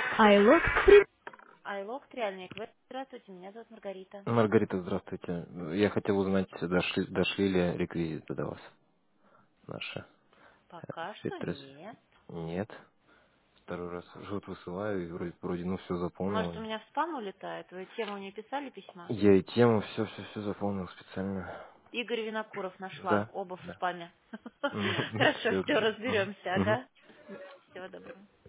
Айлок, Айлок, Триальник. Здравствуйте, меня зовут Маргарита. Маргарита, здравствуйте. Я хотел узнать, дошли ли реквизиты до вас наши. Пока что Ситрес. нет. Нет. Второй раз жут высылаю, и вроде ну все Может, у заполнил. меня в спам улетает? Вы тему не писали письма? Я и тему все заполнил специально. Игорь Винокуров нашла, Да, оба в да. спаме. Ну, Хорошо, все все, хорошо. разберемся, Мгм. ага. Всего доброго.